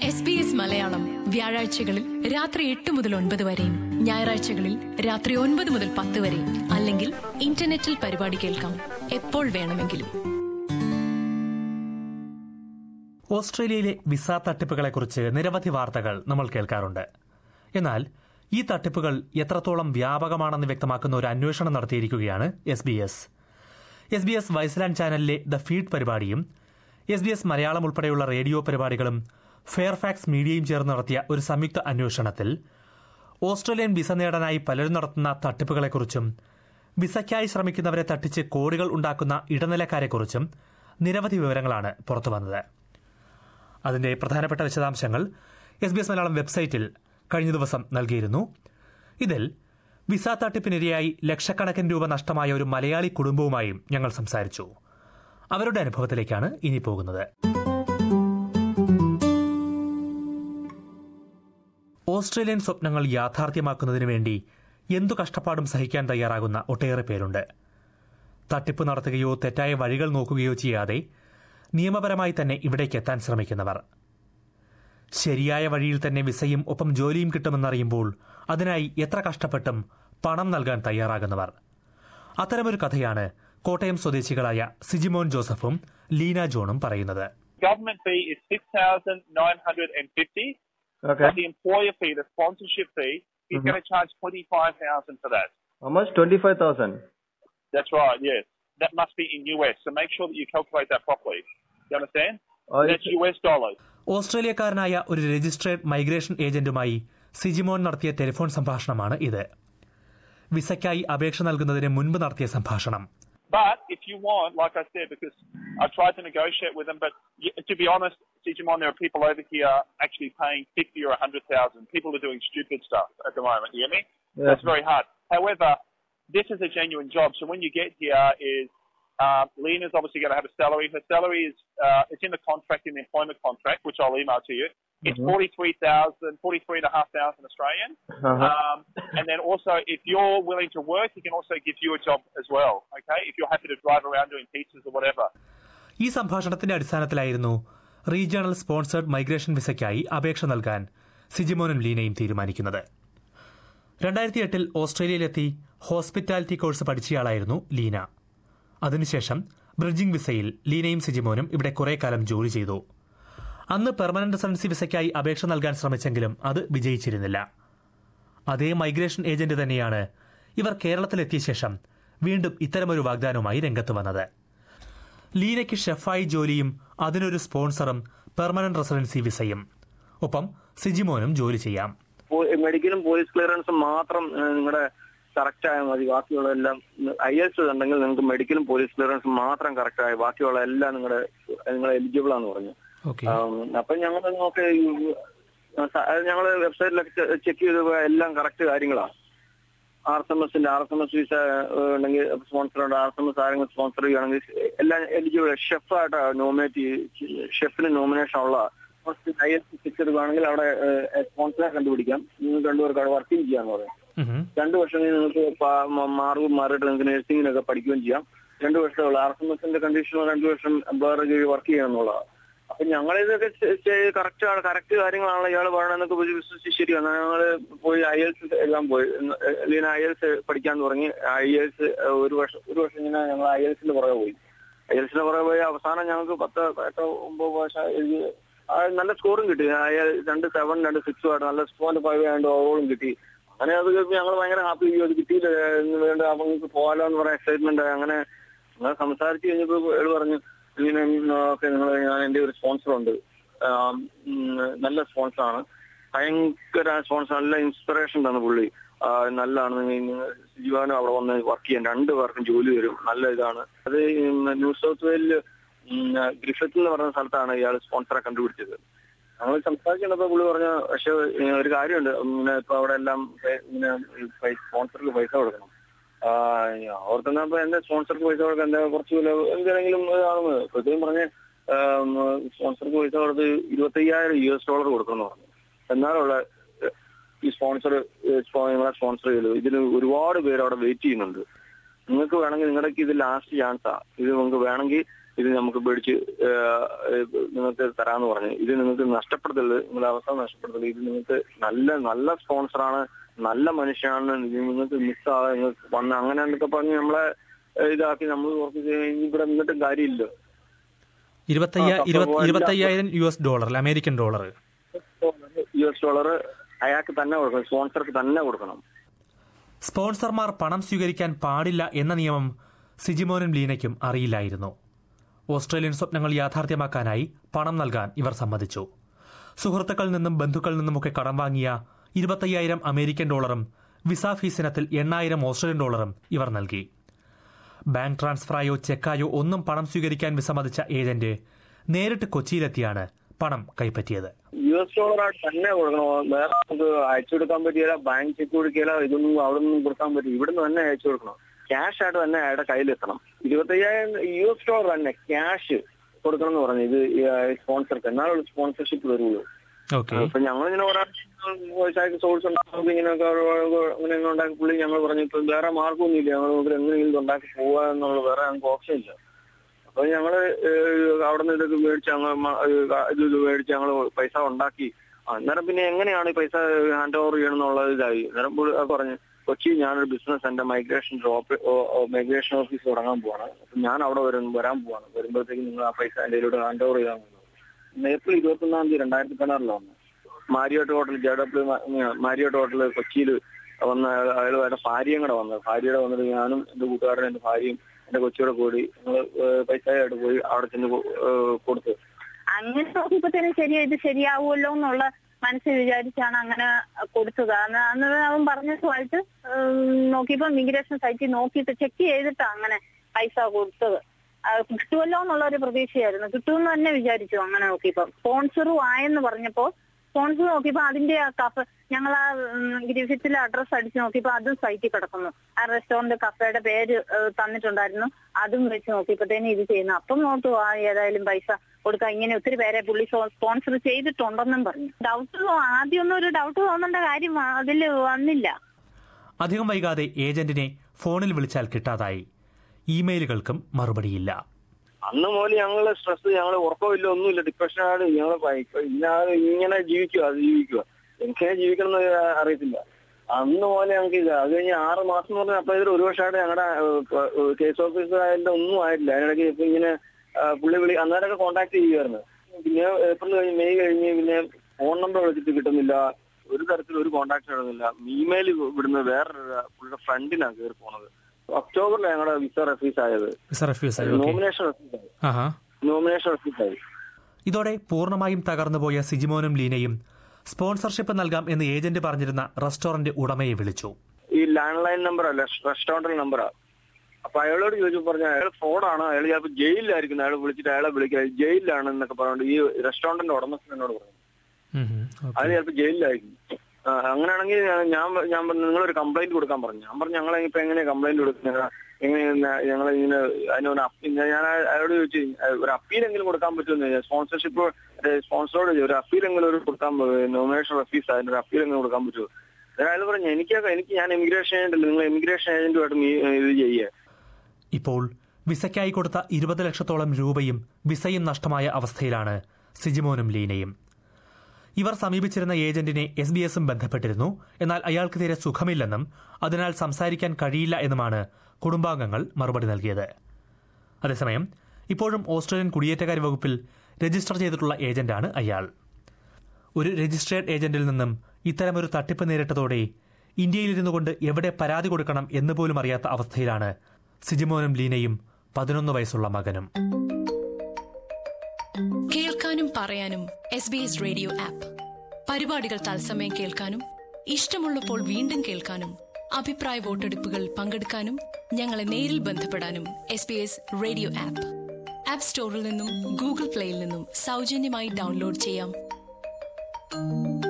SBS Malayalam വ്യാഴാഴ്ചകളിൽ രാത്രി 8 മുതൽ 9 വരെയും ഞായറാഴ്ചകളിൽ രാത്രി 9 മുതൽ 10 വരെയും അല്ലെങ്കിൽ ഇന്റർനെറ്റിൽ പരിപാടി കേൾക്കാം എപ്പോൾ വേണമെങ്കിലും. ഓസ്ട്രേലിയയിലെ വിസ തട്ടിപ്പുകളെക്കുറിച്ച് നിരവധി വാർത്തകൾ നമ്മൾ കേൾക്കാറുണ്ട്. എന്നാൽ ഈ തട്ടിപ്പുകൾ എത്രത്തോളം വ്യാപകമാണെന്ന് വ്യക്തമാക്കുന്ന ഒരു അന്വേഷണം നടത്തിയിരിക്കുകയാണ് SBS വൈസ്ലാൻഡ് ചാനലിലെ ദ ഫീഡ് പരിപാടിയും SBS മലയാളം ഉൾപ്പെടെയുള്ള റേഡിയോ പരിപാടികളും ഫെയർഫാക്സ് മീഡിയയും ചേർന്ന് നടത്തിയ ഒരു സംയുക്ത അന്വേഷണത്തിൽ ഓസ്ട്രേലിയൻ വിസ നേടാനായി പലരും നടത്തുന്ന തട്ടിപ്പുകളെക്കുറിച്ചും വിസയ്ക്കായി ശ്രമിക്കുന്നവരെ തട്ടിച്ച് കോടികൾ ഉണ്ടാക്കുന്ന ഇടനിലക്കാരെക്കുറിച്ചും നിരവധി വിവരങ്ങളാണ് പുറത്തുവന്നത്. അതിന്റെ പ്രധാനപ്പെട്ട വിശദാംശങ്ങൾ SBS മലയാളം വെബ്സൈറ്റിൽ കഴിഞ്ഞ ദിവസം നൽകിയിരുന്നു. ഇതിൽ വിസ തട്ടിപ്പിനിരയായി ലക്ഷക്കണക്കിന് രൂപ നഷ്ടമായ ഒരു മലയാളി കുടുംബവുമായും ഞങ്ങൾ സംസാരിച്ചു. അവരുടെ അനുഭവത്തിലേക്കാണ് ഇനി പോകുന്നത്. ഓസ്ട്രേലിയൻ സ്വപ്നങ്ങൾ യാഥാർത്ഥ്യമാക്കുന്നതിനു വേണ്ടി എന്തു കഷ്ടപ്പാടും സഹിക്കാൻ തയ്യാറാകുന്ന ഒട്ടേറെ പേരുണ്ട്. തട്ടിപ്പ് നടത്തുകയോ തെറ്റായ വഴികൾ നോക്കുകയോ ചെയ്യാതെ നിയമപരമായി തന്നെ ഇവിടേക്ക് എത്താൻ ശ്രമിക്കുന്നവർ. ശരിയായ വഴിയിൽ തന്നെ വിസയും ഒപ്പം ജോലിയും കിട്ടുമെന്നറിയുമ്പോൾ അതിനായി എത്ര കഷ്ടപ്പെട്ടും പണം നൽകാൻ തയ്യാറാകുന്നവർ. അത്തരമൊരു കഥയാണ് കോട്ടയം സ്വദേശികളായ സിജിമോൻ ജോസഫും ലീന ജോണും പറയുന്നത്. Government fee is $6,950. Okay. But the employer fee, the sponsorship fee, is going to charge $25,000 for that. How much? 25,000. That's right. Yes, that must be in US. So make sure that you calculate that properly. You understand? That's US dollars. ഓസ്ട്രേലിയക്കാരനായ ഒരു registered migration ഏജന്റുമായി Sijimon നടത്തിയ telephone സംഭാഷണമാണ് ഇത്. വിസയ്ക്കായി അപേക്ഷ നൽകുന്നതിന് മുൻപ് നടത്തിയ സംഭാഷണം. But if you want, like I said, because I tried to negotiate with them, but to be honest, Sigimon, there are people over here actually paying 50 or 100,000. People are doing stupid stuff at the moment. You hear me? Yeah. That's very hard. However, this is a genuine job. So when you get here, Lena's obviously going to have a salary. Her salary is it's in the contract, in the employment contract, which I'll email to you. It's 43,500 Australian. And then also, if you're willing to work, he can also give you a job as well. Okay, if you're happy to drive around doing pizzas or whatever. ഈ സംഭാഷണത്തിന്റെ അടിസ്ഥാനത്തിലായിരുന്നു regional sponsored migration വിസയ്ക്കായി അപേക്ഷ നൽകാൻ സിജിമോനും ലീനയും തീരുമാനിക്കുന്നത്. 2008 ഓസ്ട്രേലിയയിലെത്തി hospitality course പഠിച്ചയാളായിരുന്നു ലീന. അതിനുശേഷം bridging വിസയിൽ ലീനയും സിജിമോനും ഇവിടെ കുറെ കാലം ജോലി ചെയ്തു. അന്ന് പെർമനന്റ് റെസിഡൻസി വിസയ്ക്കായി അപേക്ഷ നൽകാൻ ശ്രമിച്ചെങ്കിലും അത് വിജയിച്ചിരുന്നില്ല. അതേ മൈഗ്രേഷൻ ഏജന്റ് തന്നെയാണ് ഇവർ കേരളത്തിലെത്തിയ ശേഷം വീണ്ടും ഇത്തരമൊരു വാഗ്ദാനവുമായി രംഗത്ത് വന്നത്. ലീനയ്ക്ക് ഷെഫായി ജോലിയും അതിനൊരു സ്പോൺസറും പെർമനന്റ് റെസിഡൻസി വിസയും. ഒപ്പം സിജിമോനും ജോലി ചെയ്യാം. മെഡിക്കലും പോലീസ് ക്ലിയറൻസും മാത്രം നിങ്ങളുടെ കറക്റ്റ് ആയാൽ മതി. ബാക്കിയുള്ള എല്ലാം IELTS ഉണ്ടെങ്കിൽ നിങ്ങൾക്ക് മെഡിക്കലും പോലീസ് ക്ലിയറൻസും മാത്രം കറക്റ്റ് ആയി ബാക്കിയുള്ള എല്ലാം നിങ്ങൾ എലിജിബിൾ ആണെന്ന് പറഞ്ഞു. അപ്പൊ ഞങ്ങൾ നോക്കി ഞങ്ങള് വെബ്സൈറ്റിലൊക്കെ ചെക്ക് ചെയ്ത് എല്ലാം കറക്റ്റ് കാര്യങ്ങളാണ്. RSMS വിസ ഉണ്ടെങ്കിൽ സ്പോൺസർ ഉണ്ട്. RSMS ആരെങ്കിലും സ്പോൺസർ ചെയ്യുകയാണെങ്കിൽ എല്ലാം എലിജിബിൾ. ഷെഫായിട്ട് നോമിനേറ്റ് ഷെഫിന് നോമിനേഷൻ ഉള്ള IELTS ചെക്ക് എടുക്കുകയാണെങ്കിൽ അവിടെ സ്പോൺസറെ കണ്ടുപിടിക്കാം. നിങ്ങൾ രണ്ടുപേർക്ക് അവിടെ വർക്കിംഗ് ചെയ്യാന്ന് പറയും. 2 വർഷം നിങ്ങൾക്ക് മാറിയിട്ട് നിങ്ങൾക്ക് നഴ്സിംഗിനൊക്കെ പഠിക്കുകയും ചെയ്യാം. 2 വർഷമുള്ള RSMSന്റെ കണ്ടീഷൻ 2 വർഷം എംപ്ലോയറുടെ കീഴിൽ വർക്ക് ചെയ്യാന്നുള്ളതാണ്. അപ്പൊ ഞങ്ങളിതൊക്കെ കറക്റ്റ് കാര്യങ്ങളാണല്ലോ ഇയാൾ പറയണമെന്നൊക്കെ വിശ്വസിച്ച് ശരിയാണ്. ഞങ്ങള് പോയി IELTS എഴുതാൻ പോയി. ലീന IELTS പഠിക്കാൻ തുടങ്ങി. IELTS ഒരു വർഷം ഇങ്ങനെ ഞങ്ങൾ IELTSന്റെ പുറകെ പോയി. അവസാനം ഞങ്ങൾക്ക് 10-9 വർഷം എഴുതി നല്ല സ്കോറും കിട്ടി. 2 7 2 6 ആയിട്ട് നല്ല 6.5 ആയിട്ട് ഓവറും കിട്ടി. അങ്ങനെ അത് ഞങ്ങൾ ഭയങ്കര ഹാപ്പി. അത് കിട്ടിയില്ല വേണ്ട അപ്പൊ നിങ്ങൾക്ക് പോകാലോ എന്ന് പറയാൻ എക്സൈറ്റ്മെന്റ്. അങ്ങനെ ഞങ്ങൾ സംസാരിച്ച് കഴിഞ്ഞപ്പോ ഏള് പറഞ്ഞു ഇങ്ങനെ ഞാൻ എന്റെ ഒരു സ്പോൺസർ ഉണ്ട്, നല്ല സ്പോൺസറാണ്, ഭയങ്കര സ്പോൺസർ, നല്ല ഇൻസ്പിറേഷൻ തന്നെ പുള്ളി, നല്ലതാണ്. ജീവനും അവിടെ വന്ന് വർക്ക് ചെയ്യാൻ 2 പേർക്കും ജോലി വരും, നല്ല ഇതാണ്. അത് ന്യൂ സൗത്ത് വെയിലില് ഗ്രിഫത്ത് എന്ന് പറഞ്ഞ സ്ഥലത്താണ് ഇയാൾ സ്പോൺസറെ കണ്ടുപിടിച്ചത്. ഞങ്ങൾ സംസാരിച്ചപ്പോ പുള്ളി പറഞ്ഞ പക്ഷെ ഒരു കാര്യമുണ്ട്, ഇങ്ങനെ ഇപ്പൊ അവിടെ എല്ലാം ഇങ്ങനെ സ്പോൺസർക്ക് പൈസ കൊടുക്കണം. ഓർത്തുന്നപ്പോ എന്റെ സ്പോൺസർക്ക് പൈസ കൊടുക്കാൻ എന്താ കുറച്ച് എന്തെങ്കിലും ഇതാണെന്ന് പ്രത്യേകം പറഞ്ഞ് സ്പോൺസർക്ക് പൈസ കൊടുത്ത് $25,000 കൊടുക്കണം എന്ന് പറഞ്ഞു. എന്നാലുള്ള ഈ നിങ്ങളെ സ്പോൺസർ ചെയ്തു. ഇതിന് ഒരുപാട് പേര് അവിടെ വെയിറ്റ് ചെയ്യുന്നുണ്ട്. നിങ്ങൾക്ക് വേണമെങ്കിൽ നിങ്ങളുടെ ഇത് ലാസ്റ്റ് ചാൻസാ. ഇത് നിങ്ങൾക്ക് വേണമെങ്കിൽ ഇത് നമുക്ക് മേടിച്ച് നിങ്ങൾക്ക് തരാമെന്ന് പറഞ്ഞു. ഇത് നിങ്ങൾക്ക് നഷ്ടപ്പെടുത്തരുത്, നിങ്ങളുടെ അവസ്ഥ നഷ്ടപ്പെടുത്തരുത്. ഇത് നിങ്ങൾക്ക് നല്ല സ്പോൺസറാണ്, നല്ല മനുഷ്യനാണ്, നിങ്ങൾക്ക് മിസ്സാകാതെ നിങ്ങൾക്ക് വന്ന് അങ്ങനെ എന്നൊക്കെ പറഞ്ഞ് നമ്മളെ ഇതാക്കി നമ്മൾ ഇവിടെ നിന്നിട്ടും കാര്യമില്ല. $25,000 അമേരിക്കൻ ഡോളർ അയാൾക്ക് തന്നെ കൊടുക്കണം, സ്പോൺസർക്ക് തന്നെ കൊടുക്കണം. സ്പോൺസർമാർ പണം സ്വീകരിക്കാൻ പാടില്ല എന്ന നിയമം സിജിമോനും ലീനയ്ക്കും അറിയില്ലായിരുന്നു. ഓസ്ട്രേലിയൻ സ്വപ്നങ്ങൾ യാഥാർത്ഥ്യമാക്കാനായി പണം നൽകാൻ ഇവർ സമ്മതിച്ചു. സുഹൃത്തുക്കളിൽ നിന്നും ബന്ധുക്കളിൽ നിന്നുമൊക്കെ കടം വാങ്ങിയ $25,000 അമേരിക്കൻ ഡോളറും വിസ ഫീസിനത്തിൽ $8,000 ഓസ്ട്രേലിയൻ ഡോളറും ഇവർ നൽകി. ബാങ്ക് ട്രാൻസ്ഫറായോ ചെക്കായോ ഒന്നും പണം സ്വീകരിക്കാൻ വിസമ്മതിച്ച ഏജന്റ് നേരിട്ട് കൊച്ചിയിലെത്തിയാണ് പണം കൈപ്പറ്റിയത്. $US തന്നെ കൊടുക്കണോ? വേറെ നമുക്ക് അയച്ചു കൊടുക്കാൻ പറ്റിയില്ല, ബാങ്ക് ചെക്ക് കൊടുക്കില്ല, ഇതൊന്നും അവിടെ നിന്നും കൊടുക്കാൻ പറ്റില്ല. ഇവിടുന്ന് തന്നെ അയച്ചു കൊടുക്കണം, ക്യാഷ് ആയിട്ട് തന്നെ അയാളുടെ കയ്യിലെത്തണം. $25,000 തന്നെ ക്യാഷ് കൊടുക്കണം എന്ന് പറഞ്ഞു ഇത് സ്പോൺസർക്ക്, എന്നാലും സ്പോൺസർഷിപ്പ് വരുള്ളൂ. അപ്പൊ ഞങ്ങളിങ്ങനെ ഒരാൾക്ക് സോഴ്സ് ഉണ്ടാകുമ്പോൾ ഇങ്ങനെയൊക്കെ അങ്ങനെ ഉണ്ടാക്കി പുള്ളി ഞങ്ങൾ പറഞ്ഞു ഇപ്പൊ വേറെ മാർഗമൊന്നുമില്ല, ഞങ്ങൾ എങ്ങനെയെങ്കിലും ഉണ്ടാക്കി പോവാ എന്നുള്ള വേറെ ഞങ്ങൾക്ക് ഓപ്ഷൻ ഇല്ല. അപ്പൊ ഞങ്ങള് അവിടെ നിന്ന് ഇതൊക്കെ മേടിച്ച് ഇത് മേടിച്ച് ഞങ്ങൾ പൈസ ഉണ്ടാക്കി. അന്നേരം പിന്നെ എങ്ങനെയാണ് ഈ പൈസ ഹാൻഡ് ഓവർ ചെയ്യണം എന്നുള്ളത് ഇതായി. അന്നേരം പറഞ്ഞു കൊച്ചി ഞാനൊരു ബിസിനസ് എന്റെ മൈഗ്രേഷൻ ഓഫീസ് തുടങ്ങാൻ പോവാണ്, അപ്പൊ ഞാൻ അവിടെ വരാൻ പോവാണ്. വരുമ്പോഴത്തേക്ക് നിങ്ങൾ ആ പൈസ എന്റെ ഇതിലൂടെ ഹാൻഡ് ഓവർ ചെയ്താൽ മതി. ഏപ്രിൽ 21 2016 വന്നു. മാരിയോട്ട് ഹോട്ടൽ മാരിയോട്ട് ഹോട്ടൽ കൊച്ചിയിൽ വന്ന് അയാളുടെ ഭാര്യയും കൂടെ വന്നത്. ഭാര്യയുടെ വന്നിട്ട് ഞാനും എന്റെ കൂട്ടുകാരനും എന്റെ ഭാര്യയും എന്റെ കൊച്ചിയോടെ കൂടി ഞങ്ങള് പൈസയായിട്ട് പോയി അവിടെ ചെന്ന് കൊടുത്തു. അങ്ങനെ നോക്കിയപ്പോഴത്തേനും ഇത് ശരിയാവുമല്ലോ എന്നുള്ള മനസ്സിൽ വിചാരിച്ചാണ് അങ്ങനെ കൊടുത്തത്. അന്ന് അവൻ പറഞ്ഞതുമായിട്ട് നോക്കിയപ്പോ ഇമിഗ്രേഷൻ സൈറ്റിൽ നോക്കിയിട്ട് ചെക്ക് ചെയ്തിട്ടാണ് അങ്ങനെ പൈസ കൊടുത്തത്. കിട്ടുമല്ലോ എന്നുള്ള ഒരു പ്രതീക്ഷയായിരുന്നു, കിട്ടുമെന്ന് തന്നെ വിചാരിച്ചു. അങ്ങനെ നോക്കിയപ്പോ സ്പോൺസറും ആയെന്ന് പറഞ്ഞപ്പോ സ്പോൺസർ നോക്കിയപ്പോ അതിന്റെ ഞങ്ങൾ ആ ഗ്രിഫിത്തിലെ അഡ്രസ് അടിച്ച് നോക്കിയപ്പോ അതും സൈറ്റിൽ കിടക്കുന്നു. ആ റെസ്റ്റോറന്റ് കഫേയുടെ പേര് തന്നിട്ടുണ്ടായിരുന്നു, അതും വെച്ച് നോക്കിയപ്പോഴത്തേനും ഇത് ചെയ്യുന്നു. അപ്പം നോട്ടു ഏതായാലും പൈസ കൊടുക്കാം, ഇങ്ങനെ ഒത്തിരി പേരെ പുള്ളി സ്പോൺസർ ചെയ്തിട്ടുണ്ടെന്നും പറഞ്ഞു. ആദ്യമൊന്നും ഒരു ഡൗട്ട് തോന്നേണ്ട കാര്യം അതിൽ വന്നില്ല. അധികം വൈകാതെ ഏജന്റിനെ ഫോണിൽ വിളിച്ചാൽ കിട്ടാതായി. ഇമെയിലുകൾക്കും മറുപടിയില്ല. അന്ന് മുതൽ ഞങ്ങള് സ്ട്രെസ്, ഞങ്ങള് ഉറക്കമില്ല, ഒന്നുമില്ല, ഡിപ്രഷനാണ്. ഞങ്ങള് ഇങ്ങനെ ജീവിക്കുക എങ്ങനെ ജീവിക്കണം എന്ന് അറിയത്തില്ല. അന്ന് പോലെ ഞങ്ങൾക്ക് ഇല്ല. അത് കഴിഞ്ഞ് 6 മാസം എന്ന് പറഞ്ഞാൽ അപ്പൊ ഇതിൽ 1 വർഷമായിട്ട് ഞങ്ങളുടെ കേസ് ഓഫീസറായാലും ഒന്നും ആയിട്ടില്ല. അതിനിടയ്ക്ക് ഇപ്പൊ ഇങ്ങനെ പുള്ളി അന്നേരമൊക്കെ കോൺടാക്ട് ചെയ്യുമായിരുന്നു. പിന്നെ ഏപ്രിൽ കഴിഞ്ഞ് മെയ് കഴിഞ്ഞ് പിന്നെ ഫോൺ നമ്പർ വിളിച്ചിട്ട് കിട്ടുന്നില്ല, ഒരു തരത്തിലും ഒരു കോൺടാക്ട് കിട്ടുന്നില്ല. ഇമെയിൽ ഇവിടുന്ന് വേറൊരു പുള്ളിയുടെ ഫ്രണ്ടിനാണ് കയറി പോണത്. ഒക്ടോബറിലാണ് ഞങ്ങളുടെ വിസ റഫീസ് ആയത്. നോമിനേഷൻ റഫീസായി. ഇതോടെ പൂർണ്ണമായും തകർന്നുപോയ സിജിമോനും ലീനയും സ്പോൺസർഷിപ്പ് നൽകാം എന്ന് ഏജന്റ് പറഞ്ഞിരുന്ന റെസ്റ്റോറന്റ് ഉടമയെ വിളിച്ചു. ഈ ലാൻഡ് ലൈൻ നമ്പറല്ല, റെസ്റ്റോറന്റ് നമ്പറാ. അപ്പൊ അയാളോട് ചോദിച്ചു പറഞ്ഞു അയാൾ ഫ്രോഡാണ്, അയാൾ ചിലപ്പോൾ ജയിലിലായിരിക്കും. അയാൾ വിളിച്ചിട്ട് അയാളെ വിളിക്കുക ജയിലിലാണ് എന്നൊക്കെ പറഞ്ഞുകൊണ്ട് ഈ റെസ്റ്റോറന്റിന്റെ ഉടമസ്ഥൻ എന്നോട് പറഞ്ഞു അയാൾ ചിലപ്പോൾ ജയിലിലായിരിക്കും. അങ്ങനെയാണെങ്കിൽ ഞാൻ നിങ്ങളൊരു കംപ്ലൈന്റ് കൊടുക്കാൻ പറഞ്ഞു. ഞാൻ പറഞ്ഞു ഞങ്ങളിപ്പോ എങ്ങനെയാ കംപ്ലൈന്റ് കൊടുക്കുന്നത്, ഞങ്ങളിങ്ങനെ ഞാൻ അയാളോട് ചോദിച്ചു ഒരു അപ്പീലെങ്കിലും കൊടുക്കാൻ പറ്റുമെന്ന്. സ്പോൺസർഷിപ്പ് സ്പോൺസറോട് ഒരു അപ്പീലെങ്കിലും കൊടുക്കാൻ, നോമിനേഷൻ റഫീസ് അതിന്റെ അപ്പീലെങ്കിലും കൊടുക്കാൻ പറ്റുമോ? അയാൾ പറഞ്ഞു എനിക്ക് ഞാൻ ഇമിഗ്രേഷൻ ഏജന്റ്, നിങ്ങൾ ഇമിഗ്രേഷൻ ഏജന്റുമായിട്ട് ഇത് ചെയ്യുക. ഇപ്പോൾ വിസയ്ക്കായി കൊടുത്ത 20 ലക്ഷത്തോളം രൂപയും വിസയും നഷ്ടമായ അവസ്ഥയിലാണ് സിജിമോനും ലീനയും. ഇവർ സമീപിച്ചിരുന്ന ഏജന്റിനെ SBS ബന്ധപ്പെട്ടിരുന്നു. എന്നാൽ അയാൾക്ക് തീരെ സുഖമില്ലെന്നും അതിനാൽ സംസാരിക്കാൻ കഴിയില്ല എന്നുമാണ് കുടുംബാംഗങ്ങൾ മറുപടി നൽകിയത്. അതേസമയം ഇപ്പോഴും ഓസ്ട്രേലിയൻ കുടിയേറ്റക്കാര്യ വകുപ്പിൽ രജിസ്റ്റർ ചെയ്തിട്ടുള്ള ഏജന്റാണ് അയാൾ. ഒരു രജിസ്ട്രേഡ് ഏജന്റിൽ നിന്നും ഇത്തരമൊരു തട്ടിപ്പ് നേരിട്ടതോടെ ഇന്ത്യയിലിരുന്നു കൊണ്ട് എവിടെ പരാതി കൊടുക്കണം എന്നുപോലും അറിയാത്ത അവസ്ഥയിലാണ് സിജിമോനും ലീനയും 11 വയസ്സുള്ള മകനും. കേൾക്കാനും പറയാനും SBS റേഡിയോ ആപ്പ്. പരിപാടികൾ തത്സമയം കേൾക്കാനും ഇഷ്ടമുള്ളപ്പോൾ വീണ്ടും കേൾക്കാനും അഭിപ്രായ വോട്ടെടുപ്പുകൾ പങ്കെടുക്കാനും ഞങ്ങളെ നേരിൽ ബന്ധപ്പെടാനും SBS റേഡിയോ ആപ്പ് സ്റ്റോറിൽ നിന്നും ഗൂഗിൾ പ്ലേയിൽ നിന്നും സൗജന്യമായി ഡൗൺലോഡ് ചെയ്യാം.